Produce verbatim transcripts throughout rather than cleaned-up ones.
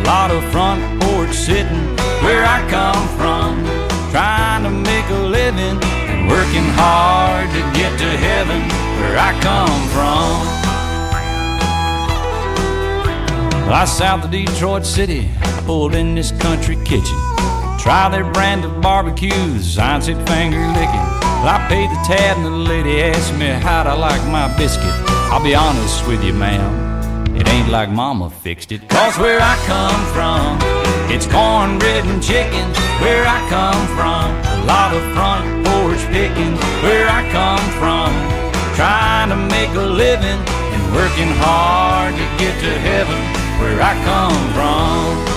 lot of front porch sitting where I come from, trying to make a living and working hard to get to heaven where I come from. I south of Detroit City, pulled in this country kitchen, try their brand of barbecues, I said finger licking. Well, I paid the tab and the lady asked me how'd I like my biscuit. I'll be honest with you, ma'am, it ain't like mama fixed it. Cause where I come from, it's cornbread and chicken. Where I come from, a lot of front porch picking. Where I come from, trying to make a living and working hard to get to heaven. Where I come from.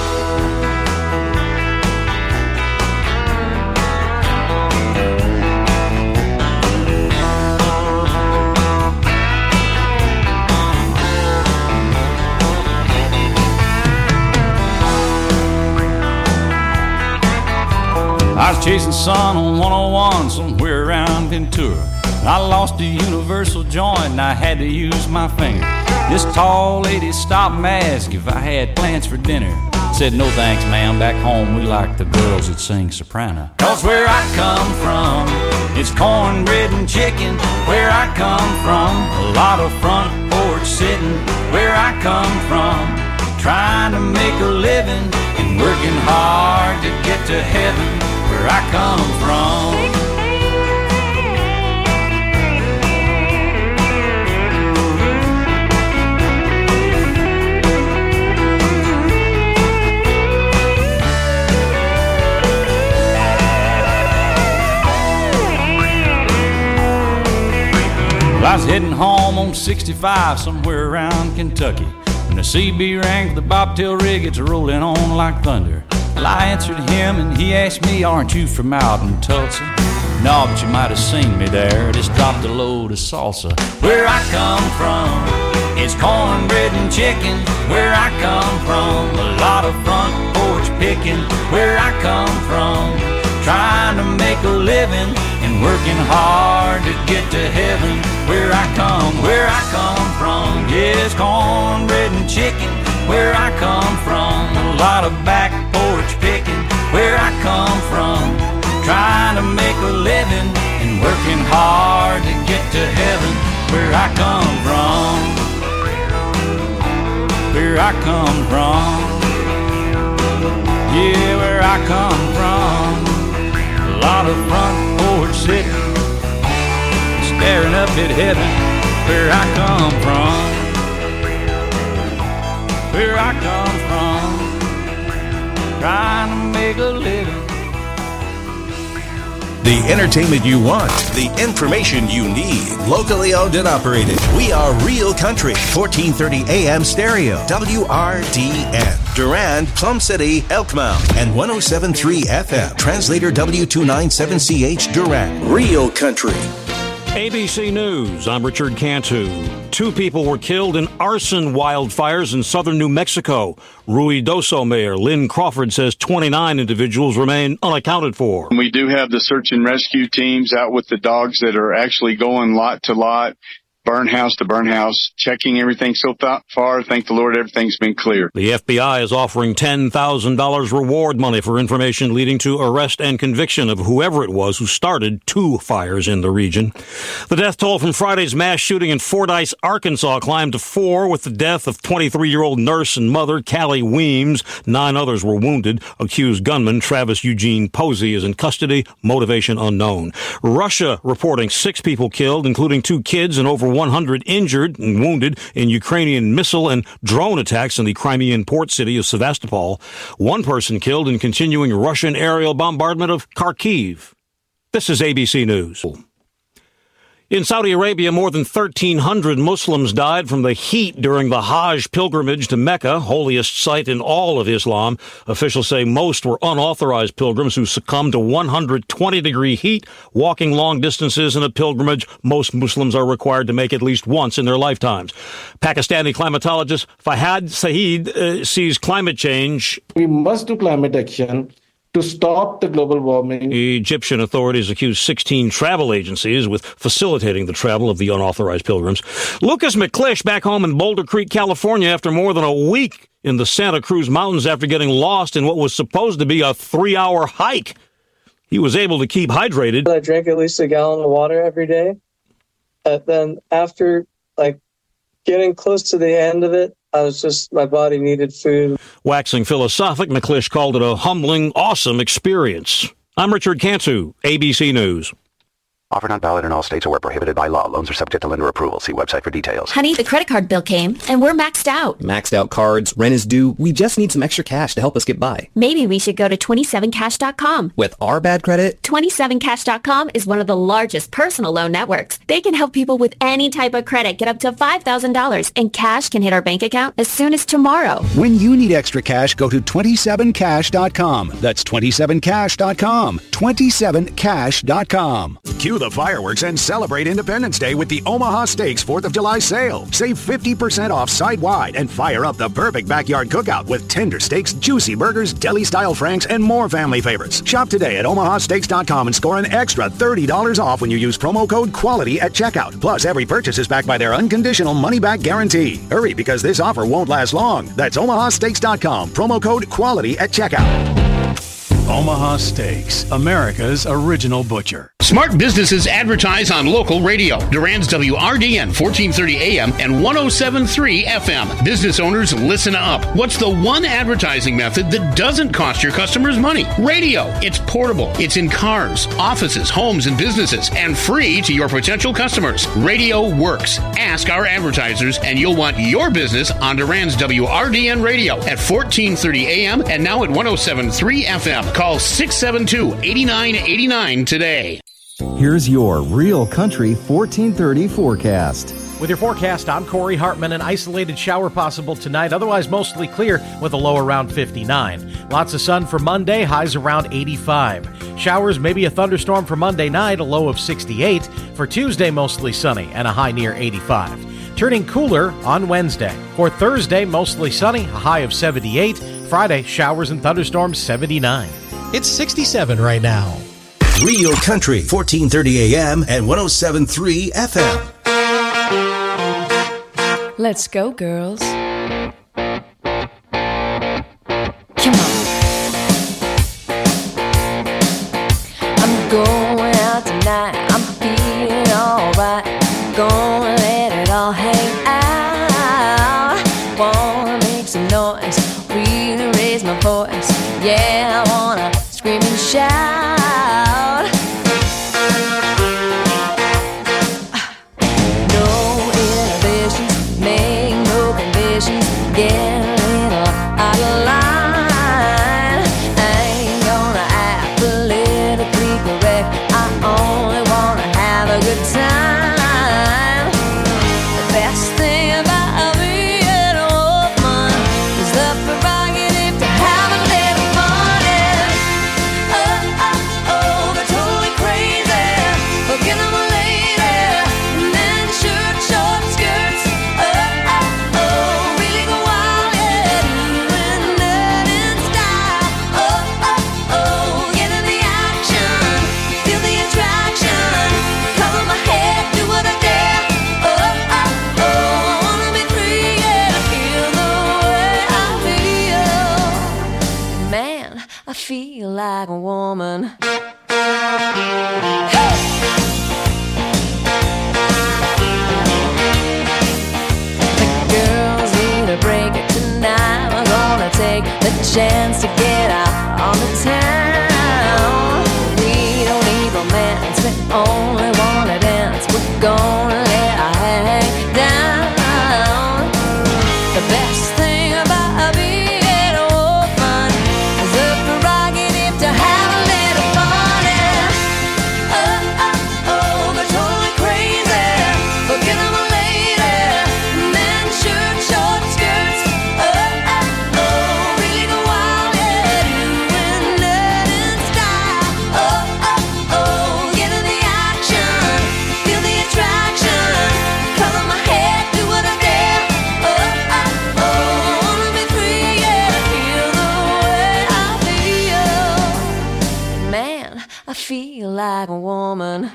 I was chasing sun on one oh one somewhere around Ventura. I lost a universal joint and I had to use my finger. This tall lady stopped and asked if I had plans for dinner. Said, no thanks, ma'am, back home we like the girls that sing soprano. Cause where I come from, it's cornbread and chicken. Where I come from, a lot of front porch sitting. Where I come from, trying to make a living and working hard to get to heaven. Where I come from. Well, I was heading home on sixty-five somewhere around Kentucky when the C B rang for the bobtail rig. It's rolling on like thunder. Well, I answered him and he asked me, aren't you from out in Tulsa? No, but you might have seen me there. Just dropped a load of salsa. Where I come from, it's cornbread and chicken. Where I come from, a lot of front porch picking. Where I come from, trying to make a living and working hard to get to heaven. Where I come, where I come from, yes, cornbread and chicken. Where I come from, a lot of back porch picking. Where I come from, trying to make a living and working hard to get to heaven. Where I come from, where I come from, yeah, where I come from. A lot of front porch sitting, staring up at heaven. Where I come from, where I come from, trying to make a living. The entertainment you want, the information you need, locally owned and operated. We are Real Country, fourteen thirty A M stereo, W R D N. Durand, Plum City, Elkmount, and one oh seven point three F M. Translator W two ninety-seven C H Durand. Real Country. A B C News, I'm Richard Cantu. Two people were killed in arson wildfires in southern New Mexico. Ruidoso Mayor Lynn Crawford says twenty-nine individuals remain unaccounted for. We do have the search and rescue teams out with the dogs that are actually going lot to lot, burn house to burn house, checking everything so th- far. Thank the Lord, everything's been clear. The F B I is offering ten thousand dollars reward money for information leading to arrest and conviction of whoever it was who started two fires in the region. The death toll from Friday's mass shooting in Fordyce, Arkansas climbed to four with the death of twenty-three-year-old nurse and mother Callie Weems. Nine others were wounded. Accused gunman Travis Eugene Posey is in custody. Motivation unknown. Russia reporting six people killed, including two kids, and over one hundred injured and wounded in Ukrainian missile and drone attacks in the Crimean port city of Sevastopol. One person killed in continuing Russian aerial bombardment of Kharkiv. This is A B C News. In Saudi Arabia, more than thirteen hundred Muslims died from the heat during the Hajj pilgrimage to Mecca, holiest site in all of Islam. Officials say most were unauthorized pilgrims who succumbed to one hundred twenty degree heat, walking long distances in a pilgrimage most Muslims are required to make at least once in their lifetimes. Pakistani climatologist Fahad Saeed uh, sees climate change. We must do climate action to stop the global warming. Egyptian authorities accuse sixteen travel agencies with facilitating the travel of the unauthorized pilgrims. Lucas McClish back home in Boulder Creek, California, after more than a week in the Santa Cruz Mountains after getting lost in what was supposed to be a three-hour hike. He was able to keep hydrated. I drank at least a gallon of water every day. And then after, like, getting close to the end of it, I was just, my body needed food. Waxing philosophic, McClish called it a humbling, awesome experience. I'm Richard Cantu, A B C News. Offer not valid in all states or where prohibited by law. Loans are subject to lender approval. See website for details. Honey, the credit card bill came, and we're maxed out. Maxed out cards, rent is due. We just need some extra cash to help us get by. Maybe we should go to twenty-seven cash dot com. With our bad credit? twenty-seven cash dot com is one of the largest personal loan networks. They can help people with any type of credit get up to five thousand dollars, and cash can hit our bank account as soon as tomorrow. When you need extra cash, go to twenty-seven cash dot com. That's twenty-seven cash dot com. twenty-seven cash dot com. Cue the fireworks and celebrate Independence Day with the Omaha Steaks fourth of July sale. Save fifty percent off site-wide and fire up the perfect backyard cookout with tender steaks, juicy burgers, deli-style franks, and more family favorites. Shop today at omaha steaks dot com and score an extra thirty dollars off when you use promo code QUALITY at checkout. Plus, every purchase is backed by their unconditional money-back guarantee. Hurry, because this offer won't last long. That's omaha steaks dot com. Promo code QUALITY at checkout. Omaha Steaks, America's original butcher. Smart businesses advertise on local radio. Durand's W R D N fourteen thirty A M and one oh seven point three F M. Business owners, listen up. What's the one advertising method that doesn't cost your customers money? Radio. It's portable. It's in cars, offices, homes, and businesses, and free to your potential customers. Radio works. Ask our advertisers, and you'll want your business on Durand's W R D N Radio at fourteen thirty A M and now at one oh seven point three F M. Call six seven two, eight nine eight nine today. Here's your Real Country fourteen thirty forecast. With your forecast, I'm Corey Hartman. An isolated shower possible tonight, otherwise mostly clear with a low around fifty-nine. Lots of sun for Monday, highs around eighty-five. Showers, maybe a thunderstorm for Monday night, a low of sixty-eight. For Tuesday, mostly sunny and a high near eighty-five. Turning cooler on Wednesday. For Thursday, mostly sunny, a high of seventy-eight. Friday, showers and thunderstorms, seventy-nine. It's sixty-seven right now. Real Country, fourteen thirty A M and one oh seven point three F M. Let's go, girls. Come on. I'm going out tonight. I'm feeling alright. Gonna let it all hang out. Wanna make some noise, really raise my voice. Yeah, I wanna scream and shout. No inhibitions, make no conditions. Get a little out of line. I ain't gonna act politically correct. I only wanna have a good time. The best thing about being a woman is the prerogative to have a little fun. And oh, oh, oh, they're totally crazy. Forget I'm a lady. And then shirt, short skirts. Oh, oh, oh, really go wild, yeah. Doing that in style. Oh, oh, oh, get in the action. Feel the attraction. Cover my head, do what I dare. Oh, oh, oh, I wanna be free, yeah. Feel the way I feel. Man, I feel like a woman. Girls need a break tonight. We're gonna take the chance to get out on the town. We don't need romance, we only wanna dance. We're gonna let our hang down. The best thing about being a woman is the prerogative to have a little fun. And oh, oh, oh, they're totally crazy. Forget I'm a lady. And then shirt, short skirts. Oh, oh, oh, really go wild, yeah. Doing that in style. Oh, oh, oh, get in the action. Feel the attraction. Cover my head, do what I dare. Oh, oh, oh, I wanna be free, yeah. Feel the way I feel. Man, I feel like a woman.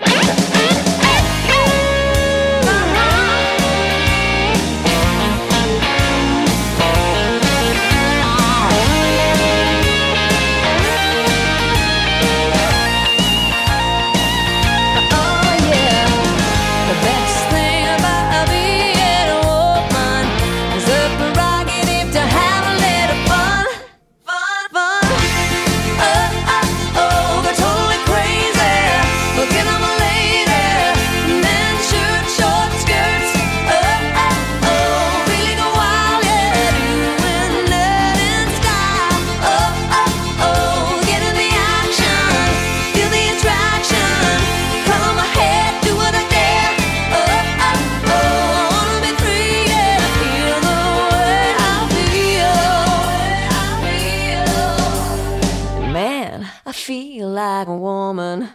feel like a woman.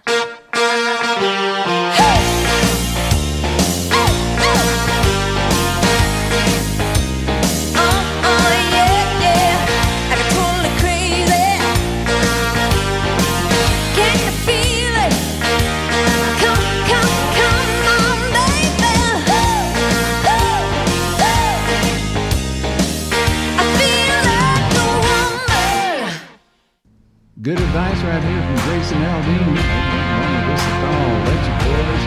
Good advice right here from Grayson Aldean. This is called Let Your Boys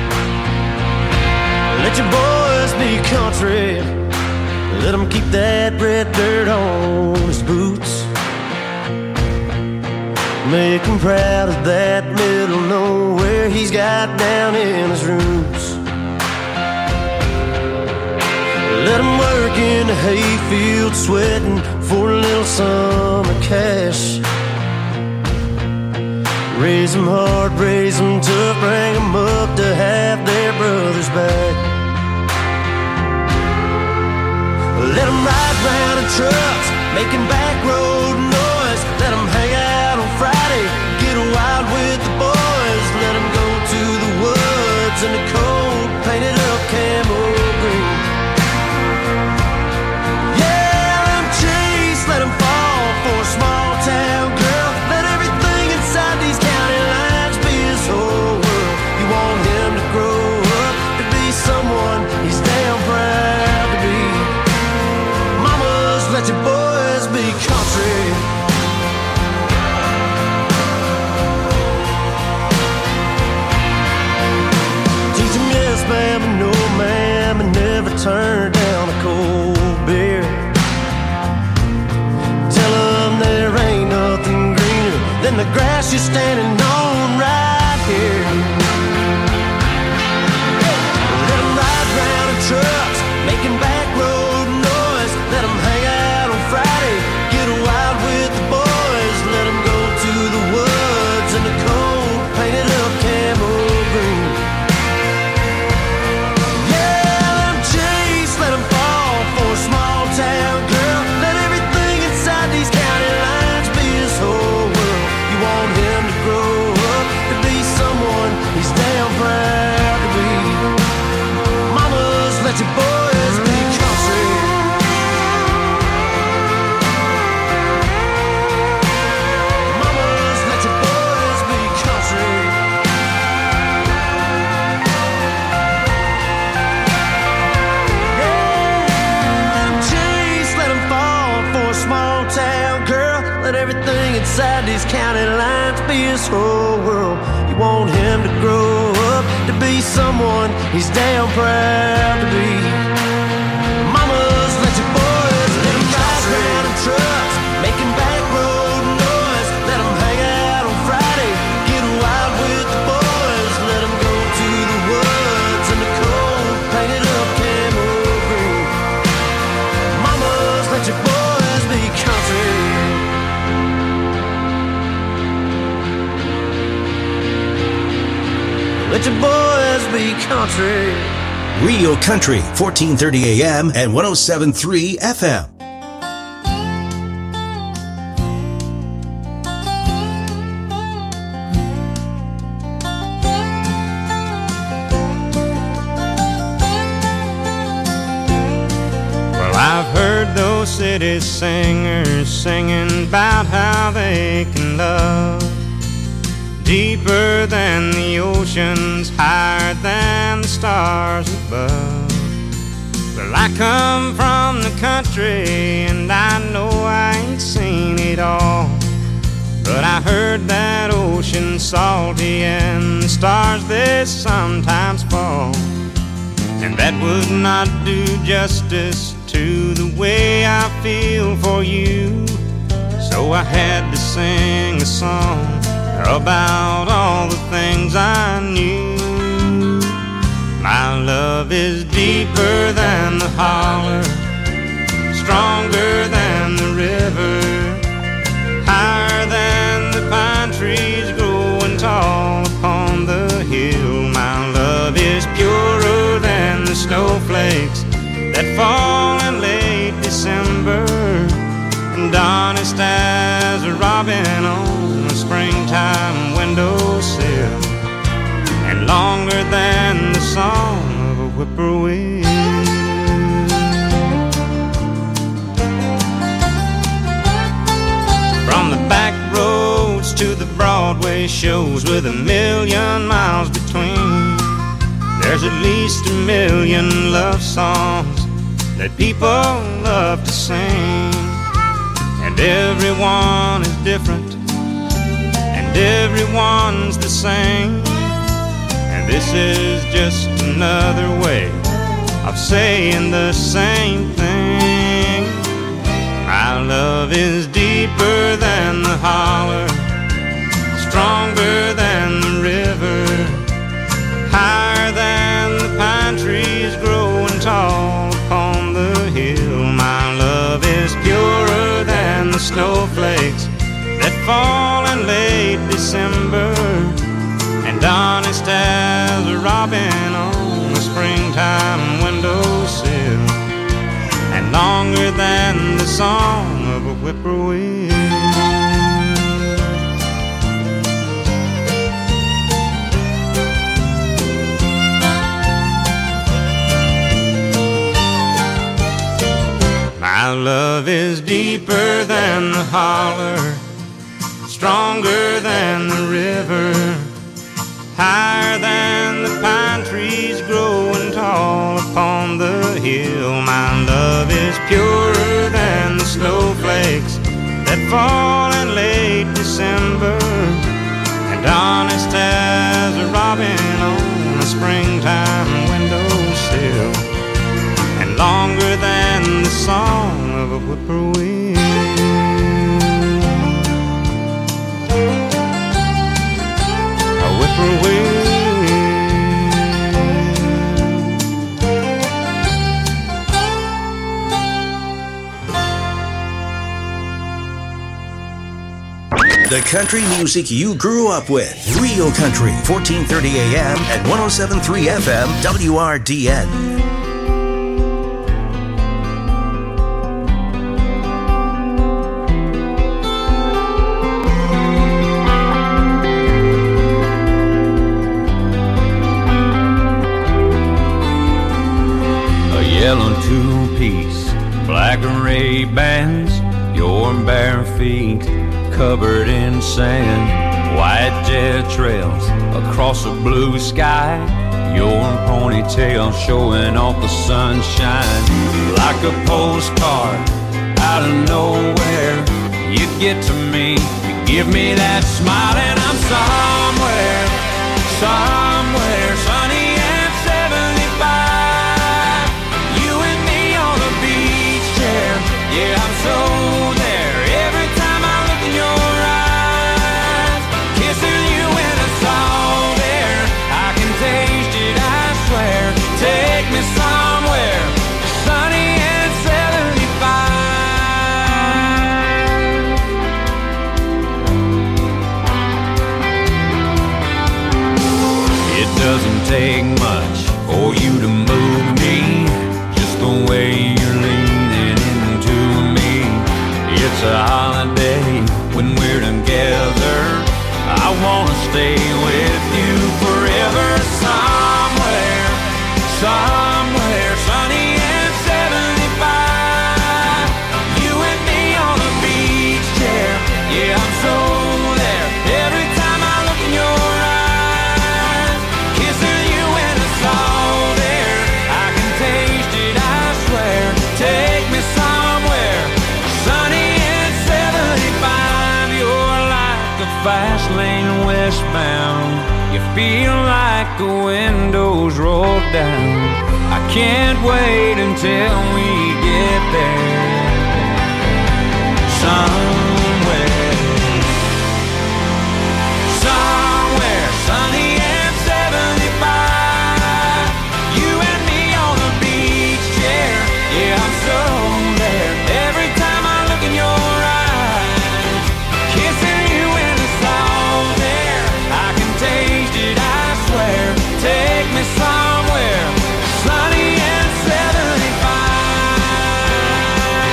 Be Country. Let your boys be country. Let them keep that red dirt on his boots. Make him proud of that middle nowhere he's got down in his roots. Let him work in the hayfield sweating for a little summer cash. Raise them hard, raise them tough, bring them up to have their brothers back. Let them ride round in trucks, making back road noise. Let them hang out on Friday, get wild with the boys. Let them go to the woods in the cold, painted up camo green. Yeah, let them chase, let them fall for a small town girl. Let everything inside these county lines be his whole world. You want him to grow up to be someone he's damn proud to be. Mamas, let your boys be country. Teach them yes ma'am and no ma'am, and never turn down a cold beer. Tell them there ain't nothing greener than the grass you're standing on right here. Let them ride round in trucks, making back road noise. Let them hang out on Friday, get wild with the boys. Let them go to the woods in the cold, painted up camo green. Yeah, let them chase, let them fall for a small town girl. Let everything inside these county lines be his whole world. You want him to grow up to be someone he's damn proud to be. Mamas, let your boys be country. Mamas, let your boys be country. Yeah, let 'em chase, let 'em fall for a small town girl. Let everything inside these county lines be his whole world. You want him to grow up to be someone he's damn proud to be. Mamas, let your boys let 'em ride around in trucks, making back road noise. Let 'em hang out on Friday, get wild with the boys. Let 'em go to the woods in the cold, painted up camo green. Mamas, let your boys be country. Let your boys be country. Real Country, fourteen thirty A M and one oh seven point three F M. Well, I've heard those city singers singing about how they can love deeper than the oceans, higher than the stars above. Well, I come from the country and I know I ain't seen it all, but I heard that ocean salty and the stars they sometimes fall, and that would not do justice to the way I feel for you. So I had to sing a song about all the things I knew. My love is deeper than the holler, stronger than the river, higher than the pine trees growing tall upon the hill. My love is purer than the snowflakes that fall in late December, and honest honest as a robin on a springtime windowsill, and longer than the song of a whippoorwill. From the back roads to the Broadway shows with a million miles between, there's at least a million love songs that people love to sing. And everyone is different, and everyone's the same. And this is just another way of saying the same thing. My love is deeper than the holler, stronger than the river, higher than the pine trees growing tall upon the hill. My love is purer than the snowflakes that fall in late December, and honest as a robin on a springtime windowsill, and longer than the song of a whippoorwill. My love is deeper than the holler, stronger than the river, higher than the pine trees growing tall upon the hill. My love is purer than the snowflakes that fall in late December, and honest as a robin on a springtime windowsill, and longer than the song of a whippoorwill. A whippoorwill. The country music you grew up with. Real Country, fourteen thirty A M and one oh seven point three F M W R D N. Yellow two-piece, black Ray-Bans, your bare feet covered in sand, white jet trails across a blue sky, your ponytail showing off the sunshine. Like a postcard out of nowhere, you get to me, you give me that smile, and I'm somewhere, somewhere sunny and seventy-five. You and me on a beach chair, yeah, I'm so there. Every time I look in your eyes, kissing you in a salt air, I can taste it, I swear. Take me somewhere sunny and seventy-five. It doesn't take much for you to move me, just the way you're leaning into me. It's a holiday when we're together, I wanna stay with you forever. Somewhere, somewhere sunny and seventy-five. You and me on a beach chair, yeah, I'm so there. Every time I look in your eyes, kissing you in the salt air, I can taste it, I swear. Take me somewhere sunny and seventy-five. You're like a fast lane westbound, you feel like the windows roll down. I can't wait until we get there. Somewhere, somewhere sunny and seventy-five. You and me on a beach chair, yeah, I'm so there. Every time I look in your eyes, kissing you in the salt air, I can taste it, I swear. Take me somewhere sunny and seventy-five.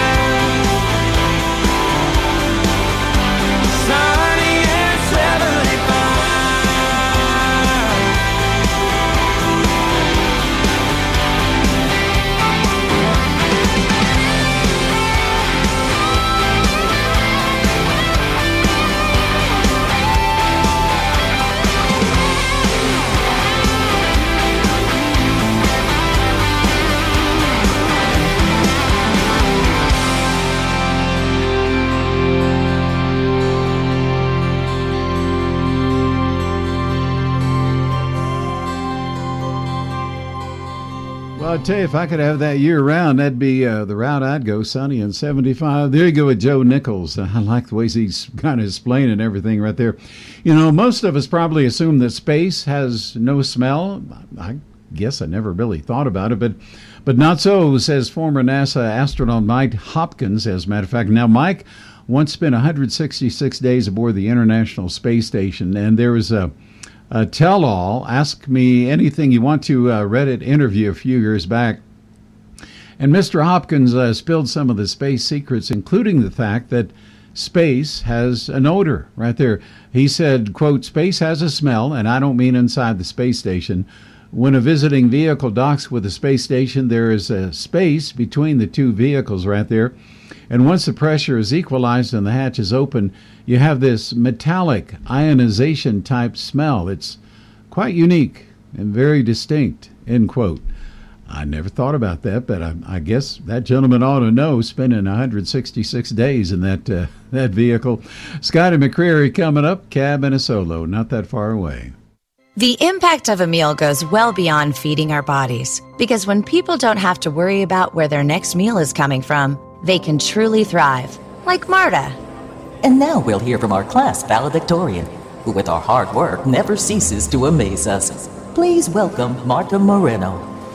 I'll tell you, if I could have that year round, that'd be uh, the route I'd go, sunny and seventy-five. There you go with Joe Nichols. I like the ways he's kind of explaining everything right there. You know, most of us probably assume that space has no smell. I guess I never really thought about it, but but not so, says former NASA astronaut Mike Hopkins, as a matter of fact. Now, Mike once spent one hundred sixty-six days aboard the International Space Station, and there was a Uh, tell-all, Ask Me Anything You Want to uh, Reddit interview a few years back. And Mister Hopkins uh, spilled some of the space secrets, including the fact that space has an odor right there. He said, quote, "Space has a smell, and I don't mean inside the space station. When a visiting vehicle docks with the space station, there is a space between the two vehicles right there. And once the pressure is equalized and the hatch is open, you have this metallic ionization type smell. It's quite unique and very distinct," end quote. I never thought about that, but I, I guess that gentleman ought to know, spending one hundred sixty-six days in that uh, that vehicle. Scotty McCreery coming up, Cab and a Solo, not that far away. The impact of a meal goes well beyond feeding our bodies, because when people don't have to worry about where their next meal is coming from, they can truly thrive, like Marta. And now we'll hear from our class valedictorian, who with our hard work never ceases to amaze us. Please welcome Marta Moreno.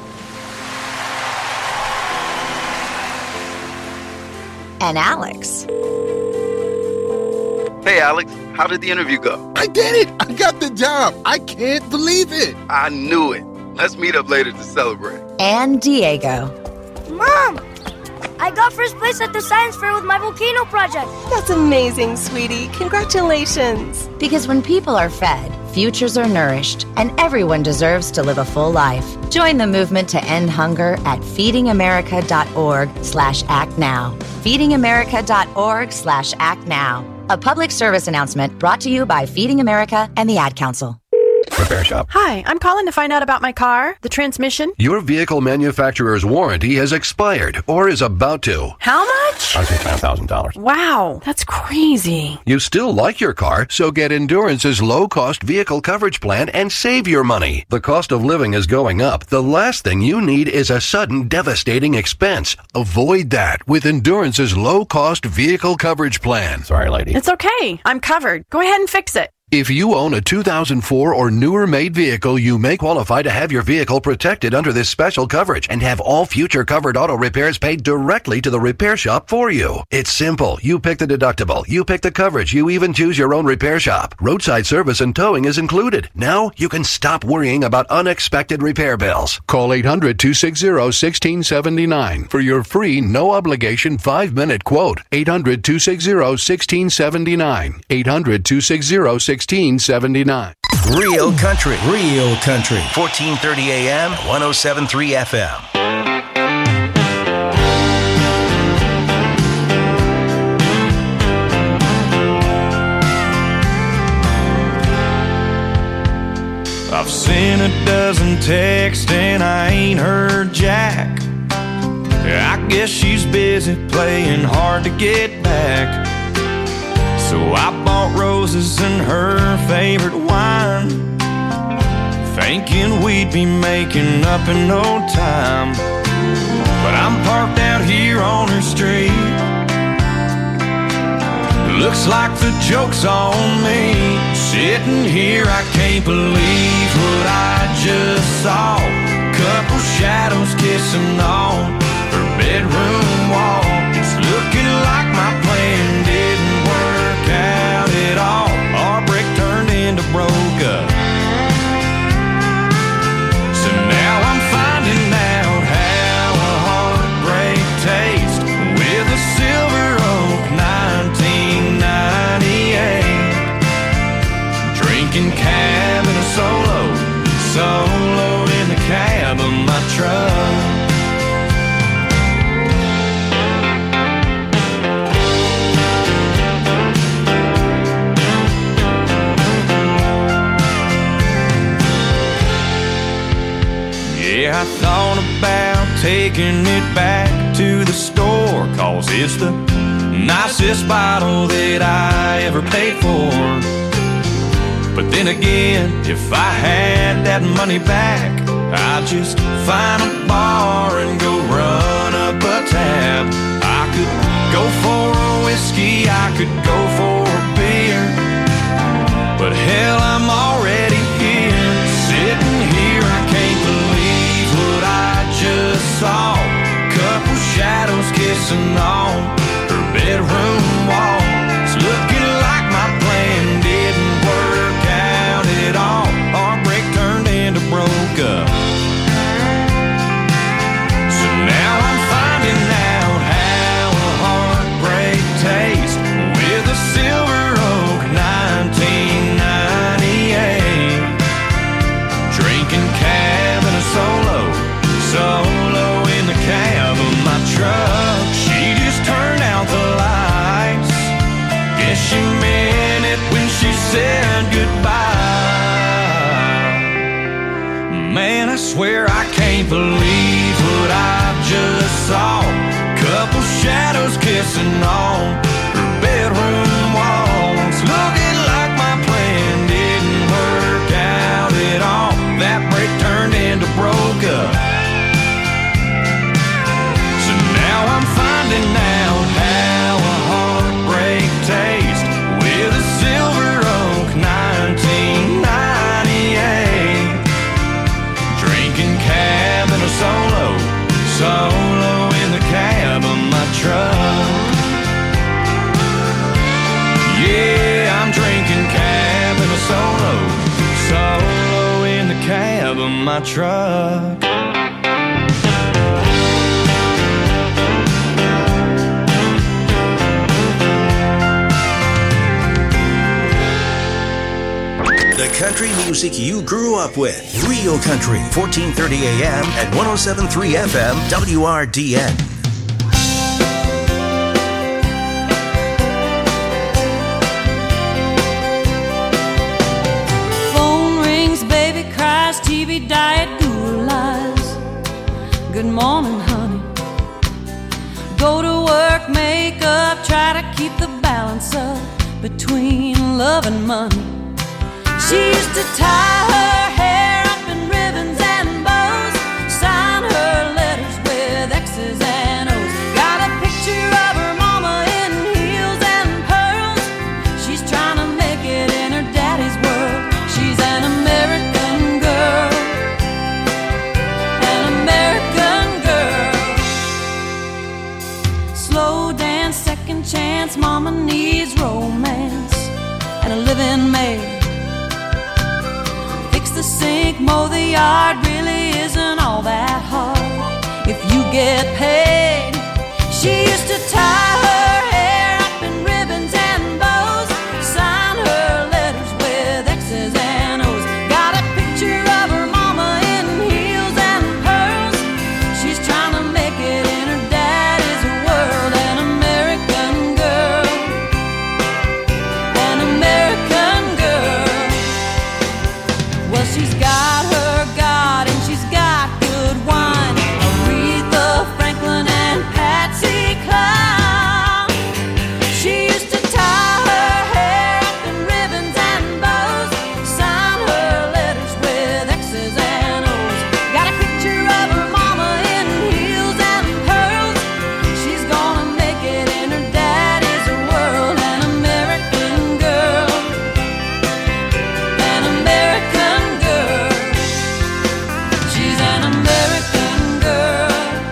And Alex. Hey, Alex, how did the interview go? I did it! I got the job! I can't believe it! I knew it. Let's meet up later to celebrate. And Diego. Mom! I got first place at the science fair with my volcano project. That's amazing, sweetie. Congratulations. Because when people are fed, futures are nourished, and everyone deserves to live a full life. Join the movement to end hunger at feedingamerica.org slash act now. feedingamerica.org slash act now. A public service announcement brought to you by Feeding America and the Ad Council. Repair Shop. Hi, I'm calling to find out about my car, the transmission. Your vehicle manufacturer's warranty has expired or is about to. How much? I say five thousand dollars. Wow, that's crazy. You still like your car, so get Endurance's low-cost vehicle coverage plan and save your money. The cost of living is going up. The last thing you need is a sudden, devastating expense. Avoid that with Endurance's low-cost vehicle coverage plan. Sorry, lady. It's okay. I'm covered. Go ahead and fix it. If you own a two thousand four or newer made vehicle, you may qualify to have your vehicle protected under this special coverage and have all future covered auto repairs paid directly to the repair shop for you. It's simple. You pick the deductible. You pick the coverage. You even choose your own repair shop. Roadside service and towing is included. Now you can stop worrying about unexpected repair bills. Call eight hundred, two six zero, one six seven nine for your free, no-obligation five-minute quote. eight hundred, two six zero, one six seven nine. eight hundred, two six zero, sixteen seventy-nine. Real country, real country. fourteen thirty A M, one oh seven point three F M. I've seen a dozen texts and I ain't heard jack. I guess she's busy playing hard to get back. So I bought roses and her favorite wine, thinking we'd be making up in no time. But I'm parked out here on her street. Looks like the joke's on me. Sitting here, I can't believe what I just saw. Couple shadows kissing on her bedroom wall. It's looking like my plan didn't work out at all. Our brick turned into broke up. So now I'm finding out how a heartbreak tastes with a Silver Oak nineteen ninety-eight. Drinking cab and a solo, solo in the cab of my truck. Yeah, I thought about taking it back to the store, 'cause it's the nicest bottle that I ever paid for. But then again, if I had that money back, I'd just find a bar and go run up a tab. I could go for a whiskey, I could go for a beer, but hell, I'm already here, sitting here. I can't believe what I just saw. Couple shadows kissing on her bedroom wall. It's looking like my plan didn't work out at all. Heartbreak turned into broke up. So now I'm finding out how a heartbreak tastes with a Silver Oak nineteen ninety-eight. Drinking cab and a solo, solo in the cab of my truck. She just turned out the lights. Guess she meant it when she said goodbye. Man, I swear I can't believe what I just saw. Couple shadows kissing on her bedroom walls. Looking like my plan didn't work out at all. That break turned into broke up. So now I'm finding out how a heartbreak tastes with a Silver Oak nineteen ninety-eight. Drinking cab and a solo, solo in the cab of my truck. Yeah, I'm drinking cab and a solo, solo in the cab of my truck. The country music you grew up with. Real Country, fourteen thirty A M and one oh seven point three F M, W R D N. Phone rings, baby cries, T V diet, Google lies. Good morning, honey. Go to work, make up, try to keep the balance up between love and money. She used to tie her hair up in ribbons and bows, sign her letters with X's and O's. Got a picture of her mama in heels and pearls. She's trying to make it in her daddy's world. She's an American girl, an American girl. Slow dance, second chance, mama needs romance and a living maid. The sink, mow the yard, really isn't all that hard if you get paid. She used to tie her hair up in ribbons and bows, sign her letters with X's and O's. Got a picture of her mama in heels and pearls. She's trying to make it in her daddy's world. An American girl, an American girl. Well, she's got her God and she's got good wine. Aretha Franklin and Patsy Cline. She used to tie her hair up in ribbons and bows, sign her letters with X's and O's. Got a picture of her mama in heels and pearls. She's gonna make it in her daddy's world. An American girl, an American girl. She's an American girl.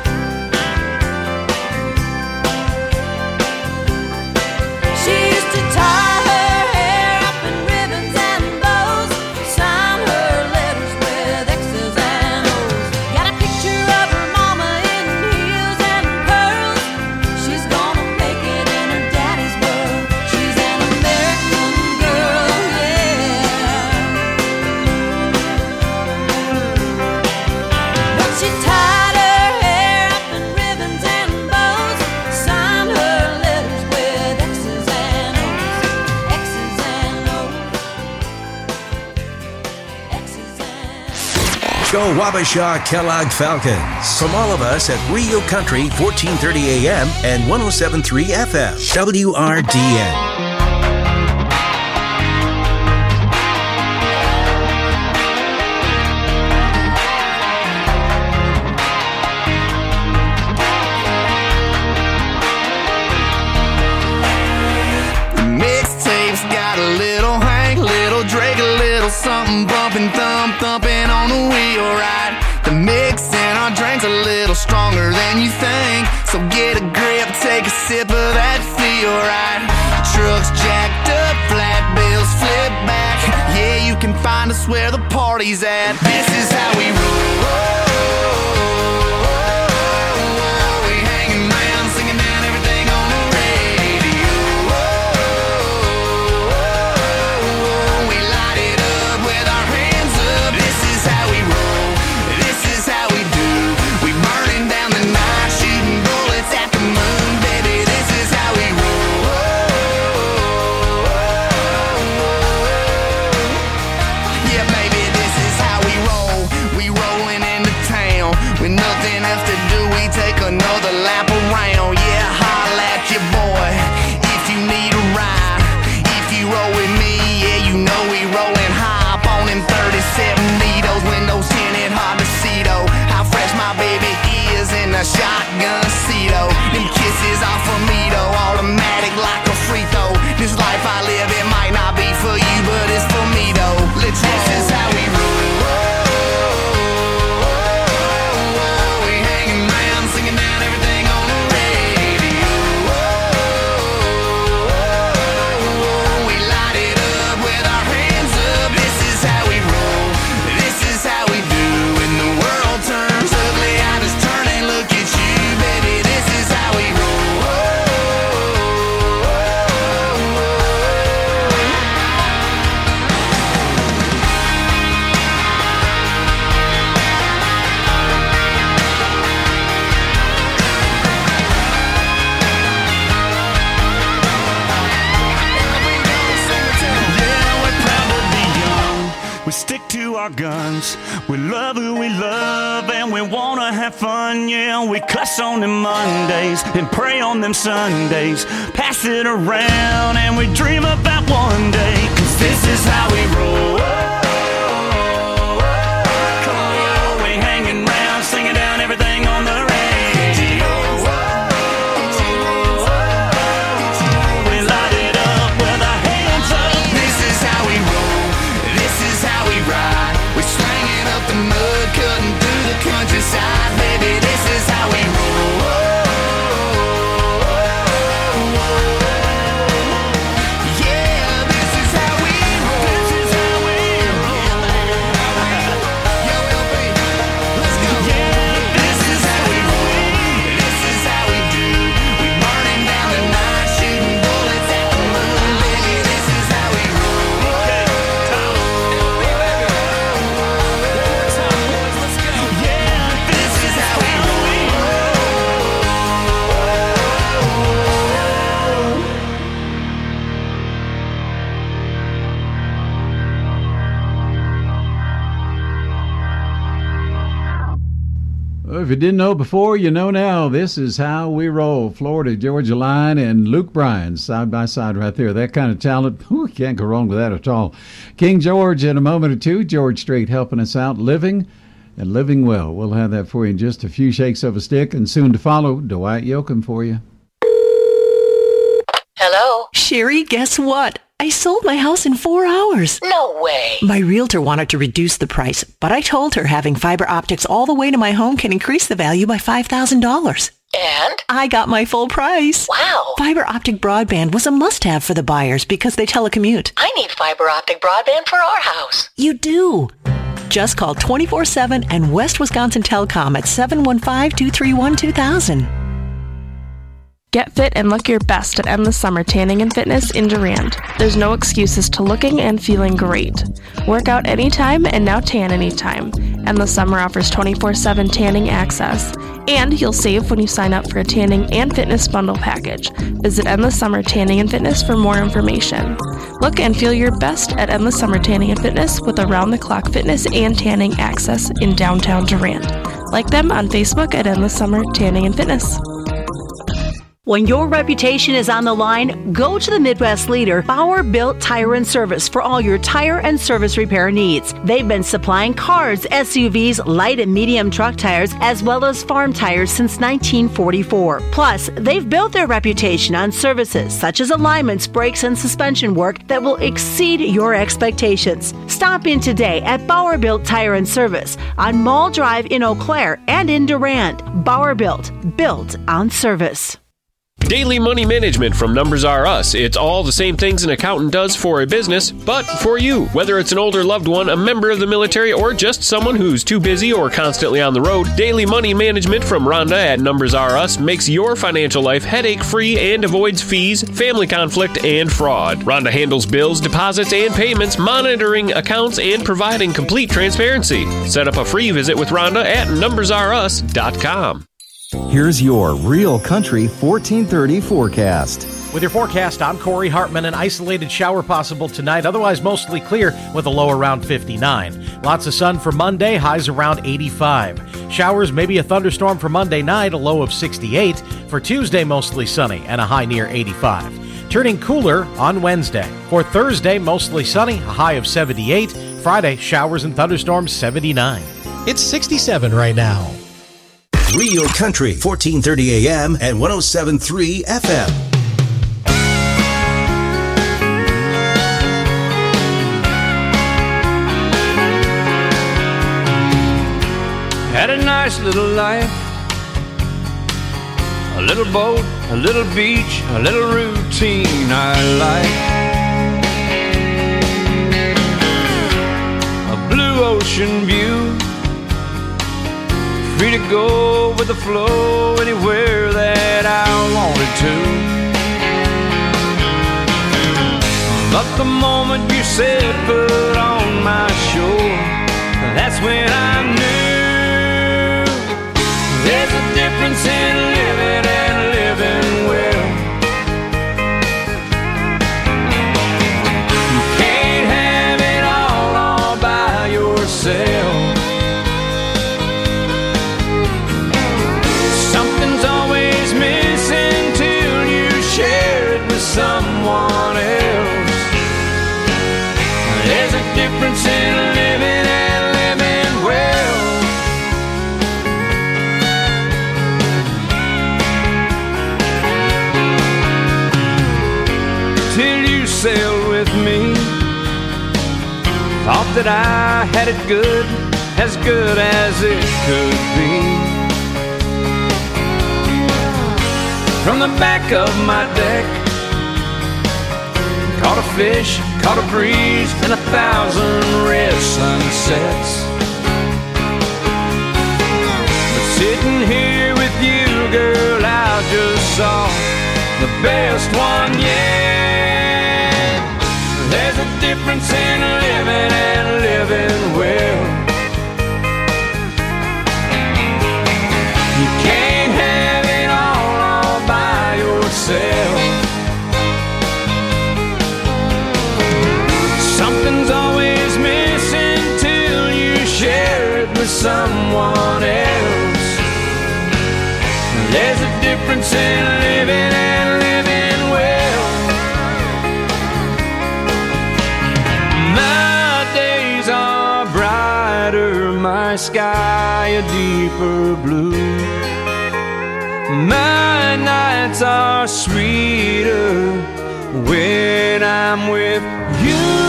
She used to tie her hair up in ribbons and bows, sign her letters with X's and O's. Got a picture of her mama in heels and pearls. She's gonna make it in her daddy's world. She's an American girl, yeah. But she tied her hair up in ribbons and bows, signed her letters with X's and O's, X's and O's, X's and Go Wabasha Kellogg Falcons. From all of us at Real Country, fourteen thirty A M and one oh seven point three F M, W R D N. little something bumping, thump, thumping on the wheel, right? The mix in our drink's a little stronger than you think. So get a grip, take a sip of that feel, right? Trucks jacked up, flat bills flip back. Yeah, you can find us where the party's at. This is how we roll. Another lap around, yeah, holla at your boy if you need a ride. If you roll with me, yeah, you know we rollin' high up on them thirty-seven needles, windows tinted, hard to see though how fresh my baby is in the shotgun seat, oh. Them kisses are for me though, automatic like a free throw. This life I live, it might not be for you, but it's for me though. Let's roll. This is how we roll. Guns. We love who we love and we wanna have fun, yeah. We cuss on them Mondays and pray on them Sundays. Pass it around and we dream about one day. Cause this is how we roll. Come on, we hanging round, singing down everything on the radio. We light it up with our hands up. This is how we roll. This is how we ride. We're slanging up the mud, cutting through the countryside. Baby, this is how we roll. Yeah, this is how we roll. This is how we roll. Yo, L B, let's go. Yeah, this is how we roll. This is how we do. We burning down the night, shooting bullets at the moon. Baby, this is how we roll. Well, if you didn't know before, you know now. This is how we roll. Florida Georgia Line and Luke Bryan side by side right there. That kind of talent, whew, can't go wrong with that at all. King George in a moment or two. George Strait helping us out, living and living well. We'll have that for you in just a few shakes of a stick, and soon to follow, Dwight Yoakam for you. Hello? Sherry, guess what? I sold my house in four hours. No way. My realtor wanted to reduce the price, but I told her having fiber optics all the way to my home can increase the value by five thousand dollars. And? I got my full price. Wow. Fiber optic broadband was a must-have for the buyers because they telecommute. I need fiber optic broadband for our house. You do. Just call twenty-four seven and West Wisconsin Telecom at seven one five, two three one, two thousand. Get fit and look your best at Endless Summer Tanning and Fitness in Durand. There's no excuses to looking and feeling great. Work out anytime and now tan anytime. Endless Summer offers twenty-four seven tanning access. And you'll save when you sign up for a tanning and fitness bundle package. Visit Endless Summer Tanning and Fitness for more information. Look and feel your best at Endless Summer Tanning and Fitness with around-the-clock fitness and tanning access in downtown Durand. Like them on Facebook at Endless Summer Tanning and Fitness. When your reputation is on the line, go to the Midwest leader, Bauer Built Tire and Service, for all your tire and service repair needs. They've been supplying cars, S U Vs, light and medium truck tires, as well as farm tires since nineteen forty-four. Plus, they've built their reputation on services such as alignments, brakes, and suspension work that will exceed your expectations. Stop in today at Bauer Built Tire and Service on Mall Drive in Eau Claire and in Durand. Bauer Built, built on service. Daily Money Management from Numbers R Us. It's all the same things an accountant does for a business, but for you. Whether it's an older loved one, a member of the military, or just someone who's too busy or constantly on the road, Daily Money Management from Rhonda at Numbers R Us makes your financial life headache-free and avoids fees, family conflict, and fraud. Rhonda handles bills, deposits, and payments, monitoring accounts, and providing complete transparency. Set up a free visit with Rhonda at numbers r us dot com. Here's your Real Country fourteen thirty forecast. With your forecast, I'm Corey Hartman. An isolated shower possible tonight, otherwise mostly clear with a low around fifty-nine. Lots of sun for Monday, highs around eighty-five. Showers, maybe a thunderstorm for Monday night, a low of sixty-eight. For Tuesday, mostly sunny and a high near eighty-five. Turning cooler on Wednesday. For Thursday, mostly sunny, a high of seventy-eight. Friday, showers and thunderstorms, seventy-nine. It's sixty-seven right now. Real Country, fourteen thirty A M and one oh seven point three F M. Had a nice little life, a little boat, a little beach, a little routine I like. A blue ocean view, free to go with the flow anywhere that I wanted to. But the moment you said put on my shore, that's when I knew there's a difference in living and living well. You can't have it all all by yourself. Someone else. There's a difference in living and living well. Till you sailed with me, thought that I had it good, as good as it could be. From the back of my deck, caught a fish, caught a breeze, and a thousand red sunsets. But sitting here with you, girl, I just saw the best one yet. There's a difference in living and living well. You can't have it all, all by yourself. Something's always missing till you share it with someone else. There's a difference in living and living well. My days are brighter, my sky a deeper blue. My nights are sweeter when I'm with you.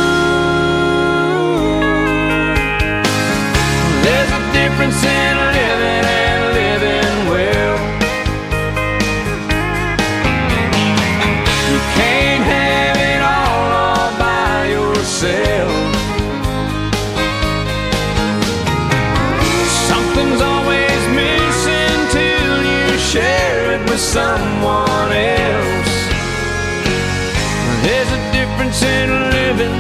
There's a difference in living and living well. You can't have it all, all by yourself. Something's always missing till you share it with someone else. There's a difference in living.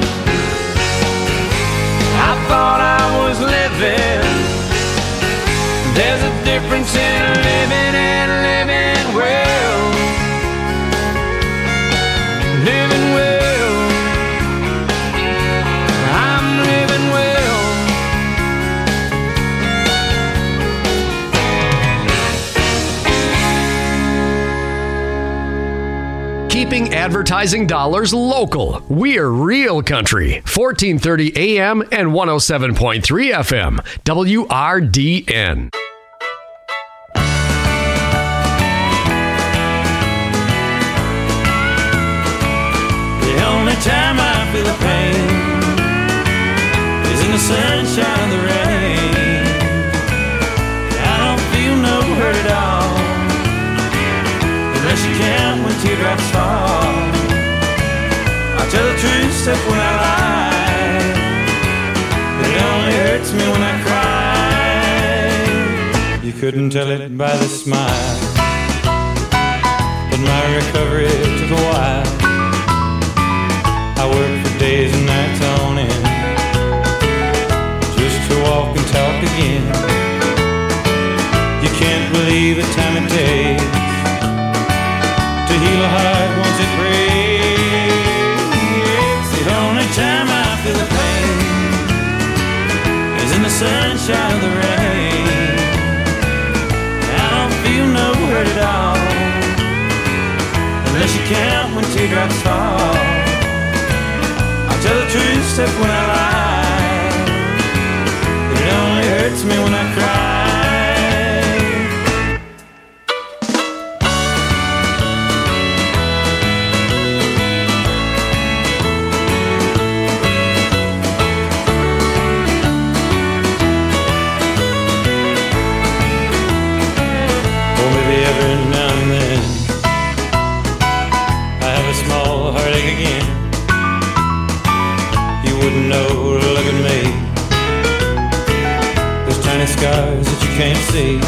I thought I was living. There's a difference in living and living well. Living well. I'm living well. advertising dollars local. We're Real Country, fourteen thirty A M and one oh seven point three F M, W R D N. The only time I feel the pain is in the sunshine and the rain. I don't feel no hurt at all, unless you count when teardrops fall. I tell the truth except when I lie, but it only hurts me when I cry. You couldn't tell it by the smile, but my recovery took a while. I worked for days and nights on end, just to walk and talk again. You can't believe the time it takes to heal a heart once it breaks. The only time I feel the pain is in the sunshine or the rain. I don't feel no hurt at all, unless you count when teardrops fall. Tell the truth except when I lie, but it only hurts me when I cry. Oh, maybe every now and then I have a small heartache again. Wouldn't know to look at me, those tiny scars that you can't see.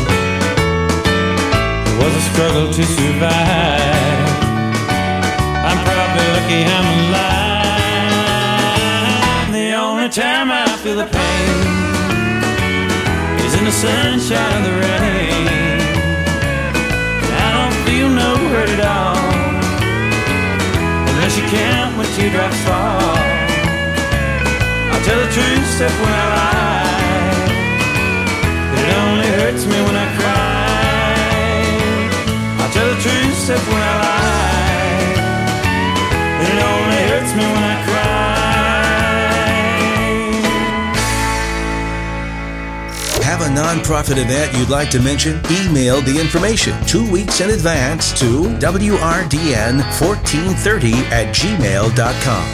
It was a struggle to survive. I'm probably lucky I'm alive. The only time I feel the pain is in the sunshine or the rain. I don't feel no hurt at all, unless you count when teardrops fall. Tell the truth except when I lie, it only hurts me when I cry. I tell the truth except when I lie, it only hurts me when I cry. Have a nonprofit event you'd like to mention? Email the information two weeks in advance to W R D N fourteen thirty at gmail dot com.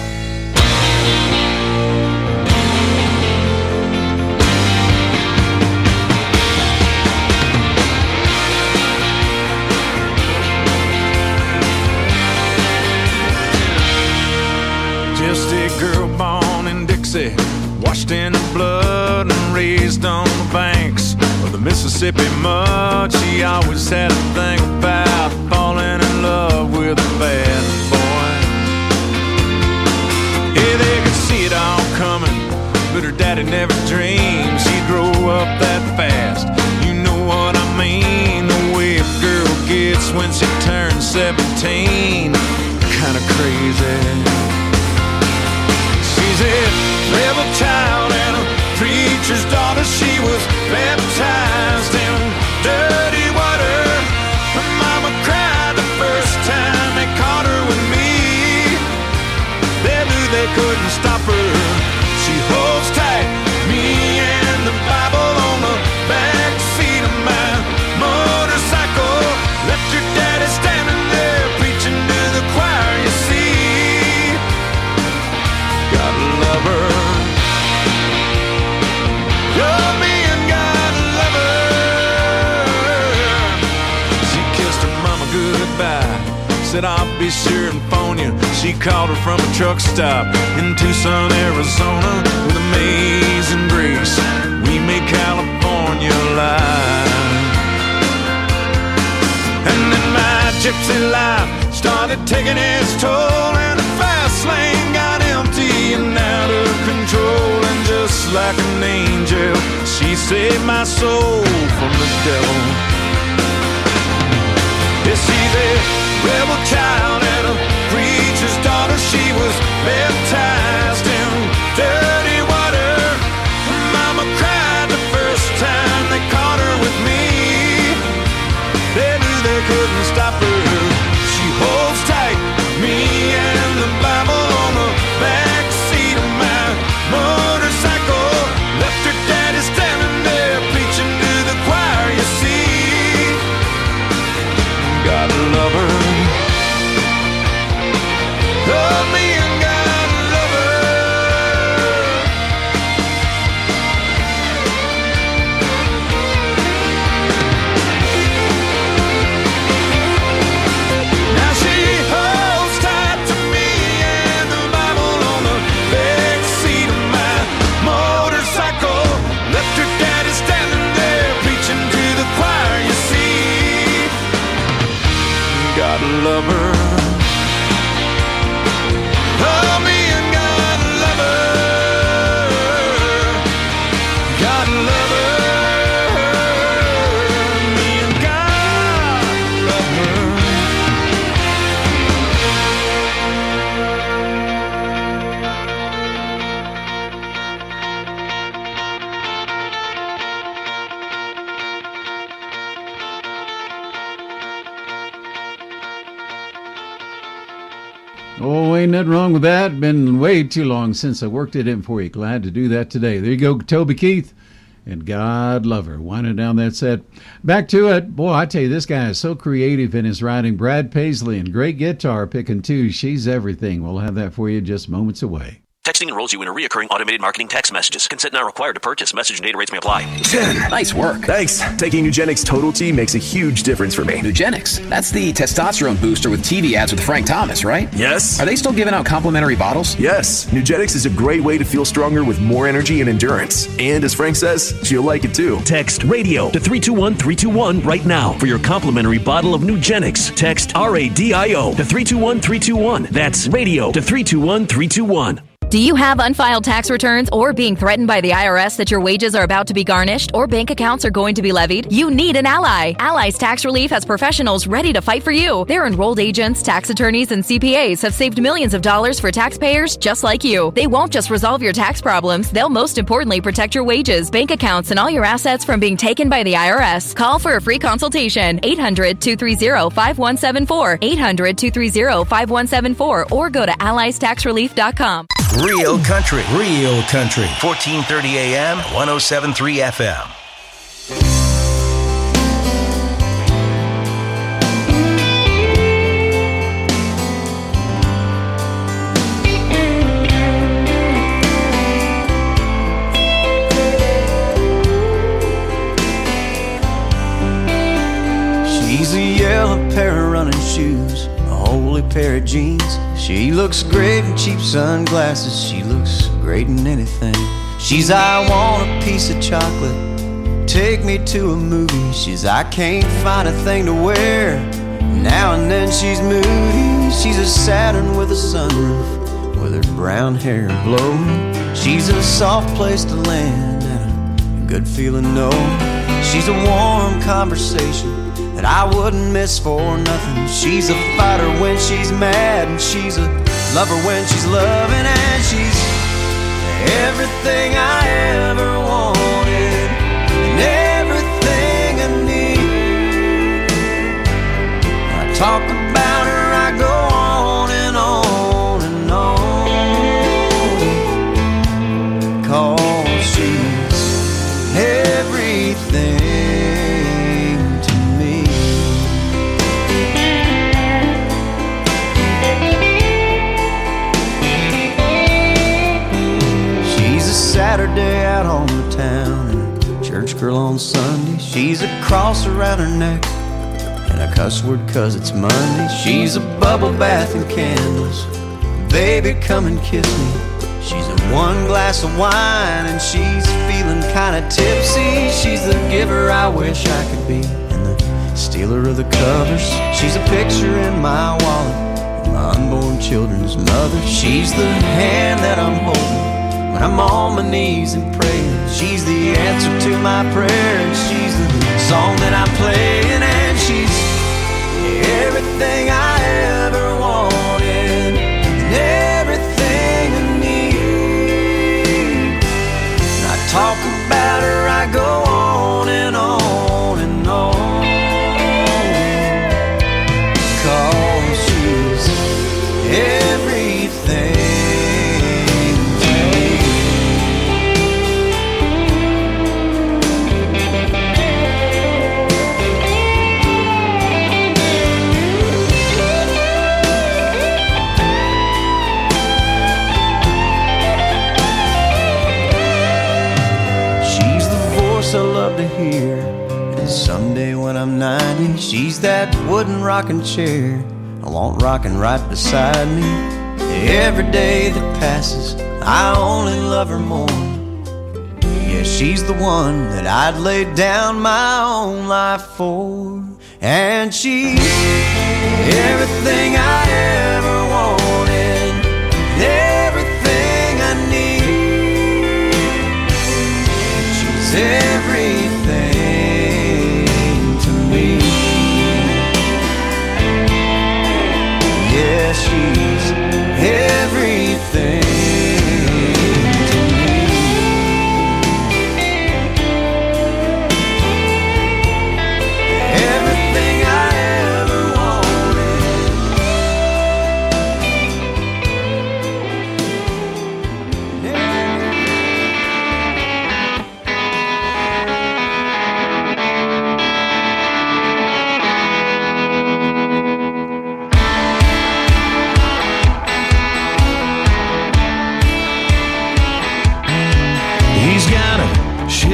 Washed in the blood and raised on the banks of the Mississippi mud. She always had a thing about falling in love with a bad boy. Yeah, they could see it all coming, but her daddy never dreamed she'd grow up that fast. You know what I mean, the way a girl gets when she turns seventeen. Kinda crazy. She's a rebel child and a preacher's daughter. She was baptized in dirty water. Her mama cried the first time they caught her with me. They knew they couldn't stop her. She holds tight, me and the Bible on the back seat of my motorcycle. Left your daddy standing there preaching to the choir, you see. Gotta love her. Love me and God love her. She kissed her mama goodbye, said I'll be sure and phone you. She called her from a truck stop in Tucson, Arizona, with amazing grace. We made California alive. And then my gypsy life started taking its toll, and the fast lane got empty and out of control. And just like an angel, she saved my soul from the devil. Yeah, she's a rebel child and a preacher's daughter. She was baptized in dirty water. Her mama cried the first time they caught her with me. They knew they couldn't stop her. She holds tight, me ain't nothing wrong with that. Been way too long since I worked it in for you. Glad to do that today. There you go, Toby Keith. And God love her, winding down that set. Back to it. Boy, I tell you, this guy is so creative in his writing. Brad Paisley, and great guitar picking, too. She's everything. We'll have that for you just moments away. Texting enrolls you in a recurring automated marketing text messages. Consent not required to purchase. Message and data rates may apply. ten. Nice work. Thanks. Taking Nugenix Total T makes a huge difference for me. Nugenix? That's the testosterone booster with T V ads with Frank Thomas, right? Yes. Are they still giving out complimentary bottles? Yes. Nugenix is a great way to feel stronger with more energy and endurance. And as Frank says, she'll like it too. Text RADIO to three two one three two one right now for your complimentary bottle of Nugenix. Text R A D I O to three two one three two one. That's RADIO to three two one three two one. Do you have unfiled tax returns or being threatened by the I R S that your wages are about to be garnished or bank accounts are going to be levied? You need an ally. Allies Tax Relief has professionals ready to fight for you. Their enrolled agents, tax attorneys, and C P As have saved millions of dollars for taxpayers just like you. They won't just resolve your tax problems, they'll most importantly protect your wages, bank accounts, and all your assets from being taken by the I R S. Call for a free consultation. eight hundred two three zero five one seven four. eight hundred two three zero five one seven four or go to allies tax relief dot com. Real country, real country. fourteen thirty A M, one oh seven point three F M. She's a yellow pair of running shoes, a holy pair of jeans. She looks great in cheap sunglasses. She looks great in anything. She's I want a piece of chocolate, take me to a movie. She's I can't find a thing to wear, now and then she's moody. She's a Saturn with a sunroof, with her brown hair blowing. She's a soft place to land and a good feeling no. She's a warm conversation that I wouldn't miss for nothing. She's a fighter when she's mad, and she's a lover when she's loving, and she's everything I ever wanted and everything I need. I talk about her, I go on and on and on, 'cause she's everything. Saturday out on the town and a church girl on Sunday. She's a cross around her neck and a cuss word 'cause it's Monday. She's a bubble bath and candles, baby come and kiss me. She's a one glass of wine and she's feeling kinda tipsy. She's the giver I wish I could be and the stealer of the covers. She's a picture in my wallet, my unborn children's mother. She's the hand that I'm holding when I'm on my knees and praying. She's the answer to my prayer, and she's the song that I'm playing, and she's everything I ever wanted and everything I need. And I talk about her, I go on and on and on, 'cause she's everything. I love to hear, and someday when I'm ninety, she's that wooden rocking chair I want rocking right beside me. Every day that passes, I only love her more. Yeah, she's the one that I'd lay down my own life for, and she's everything I ever wanted, everything I need. She's everything to me. Yeah, she's everything to me. Everything I ever wanted,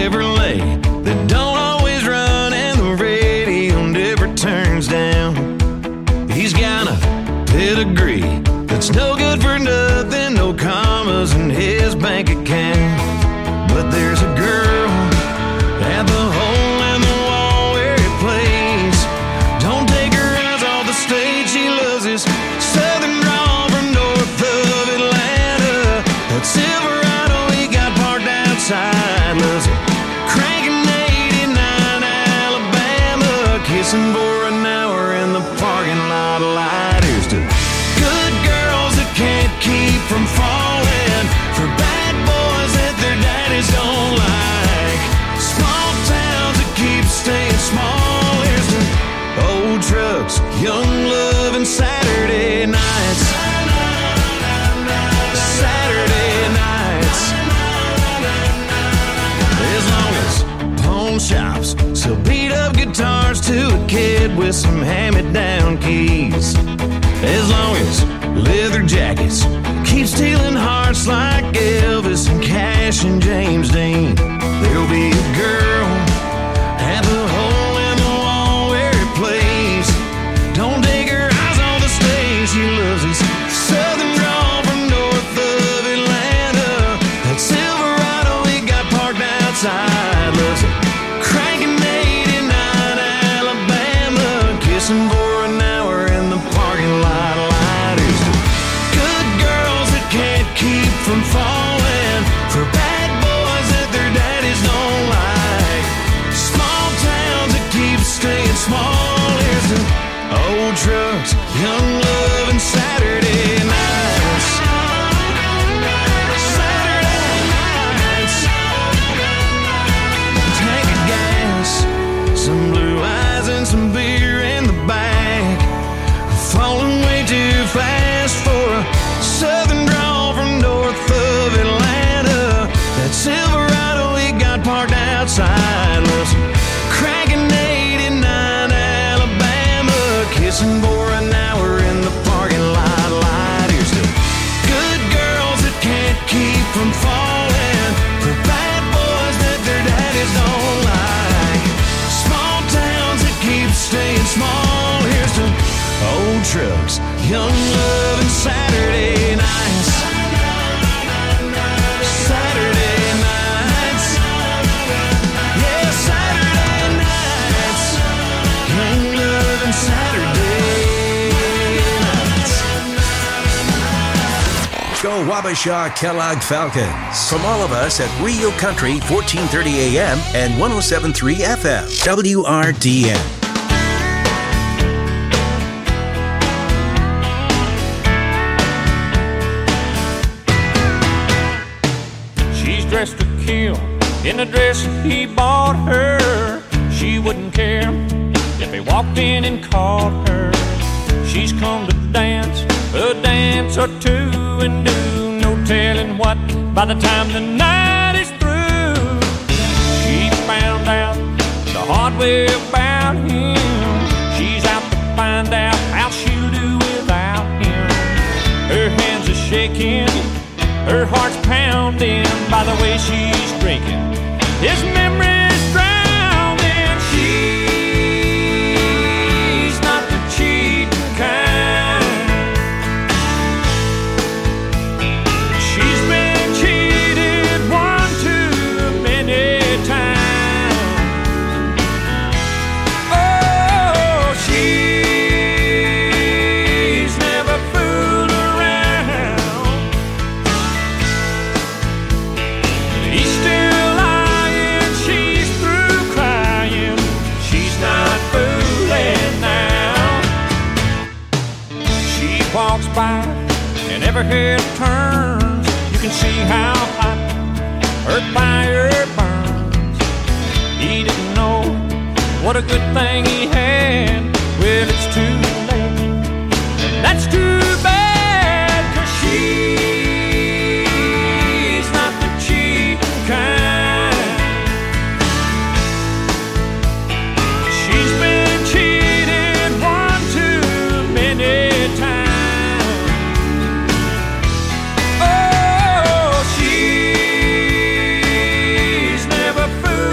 Chevrolet that don't always run and the radio never turns down. He's got a pedigree that's no good for nothing, no commas in his bank account. But there's a girl at the hole in the wall where he plays. Don't take her eyes off the stage, she loves his southern drawl from north of Atlanta. That Silverado he got parked outside, loves it cranking eighty-nine Alabama, kissing for an hour in the parking lot light. Here's to good girls that can't keep from falling for bad boys that their daddies don't like. Small towns that keep staying small. Here's to old trucks, young love, and Saturday nights. Saturday nights. As long as pawn shops sell beat up guitars to a kid with some hand-me-down keys. As long as leather jackets keep stealing hearts like Elvis and Cash and James Dean, there'll be a girl at the hole in the wall where he plays. Don't take her eyes on the stage, she loves his southern drawl from north of Atlanta. That Silverado he got parked outside, loves it cranking eighty-nine Alabama, kissing for an hour in the parking lot lighters. Good girls that can't keep from falling for bad boys that their daddies don't like. Small towns that keep staying small. Here's to old trucks, young love, and Saturday nights. Saturday nights. Tank of gas, some blue eyes and some beer in the back. Falling way too fast for a southern drawl from north of Atlanta. That Silverado he got parked outside, loves cranking eighty-nine Alabama, kissing for an hour in the parking lot light. Here's to good girls that can't keep from falling for bad boys that their daddies don't like. Small towns that keep staying small. Here's to old trucks, young love, and Saturday nights. Saturday nights. Yeah, Saturday nights. Young love and Saturday nights. Go Wabasha Kellogg Falcons. From all of us at Real Country, fourteen thirty A M and one oh seven point three F M, W R D N. Dressed to kill in the dress he bought her. She wouldn't care if he walked in and caught her. She's come to dance a dance or two and do no telling what by the time the night is through. She found out the hard way about him. She's out to find out how she'll do without him. Her hands are shaking, her heart's pounding by the way she's drinking. His memory's drowning. She's not the cheating kind. She's been cheated one too many times. Oh, she's never fooled around. He's still lying, she's through crying. She's not fooling now. She walks by and every head turns. You can see how hot her fire burns. He didn't know what a good thing he had. Well, it's too late, and that's too bad, 'cause she's not the cheating kind. She's been cheated one too many times. Oh, she's never fooled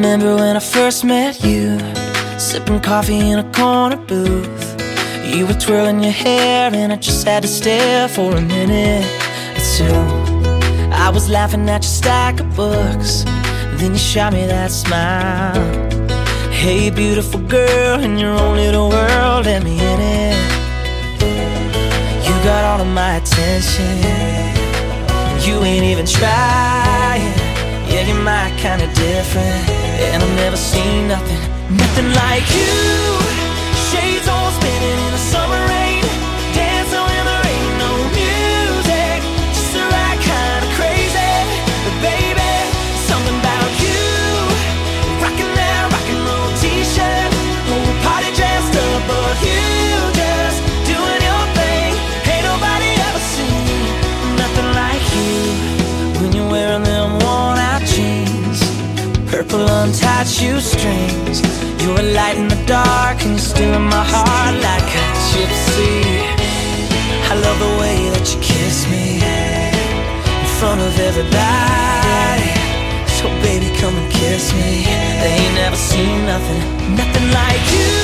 remember when I first met you, sipping coffee in a corner booth. You were twirling your hair and I just had to stare for a minute or two. I was laughing at your stack of books, then you shot me that smile. Hey beautiful girl, in your own little world, let me in it. You got all of my attention, you ain't even trying. Yeah, you're my kind of different, and I've never seen nothing, nothing like you. Shades all spinning in the summer rain, dancing when there ain't no music, just the right kind of crazy. But baby, something about you, rocking that rock and roll t-shirt, whole party dressed up, but you just doing your thing. Ain't nobody ever seen nothing like you. When you're wearing them worn out jeans, purple untied shoestrings, you're a light in the dark and you're still in my heart like a gypsy. I love the way that you kiss me in front of everybody. So baby, come and kiss me. They ain't never seen nothing, nothing like you.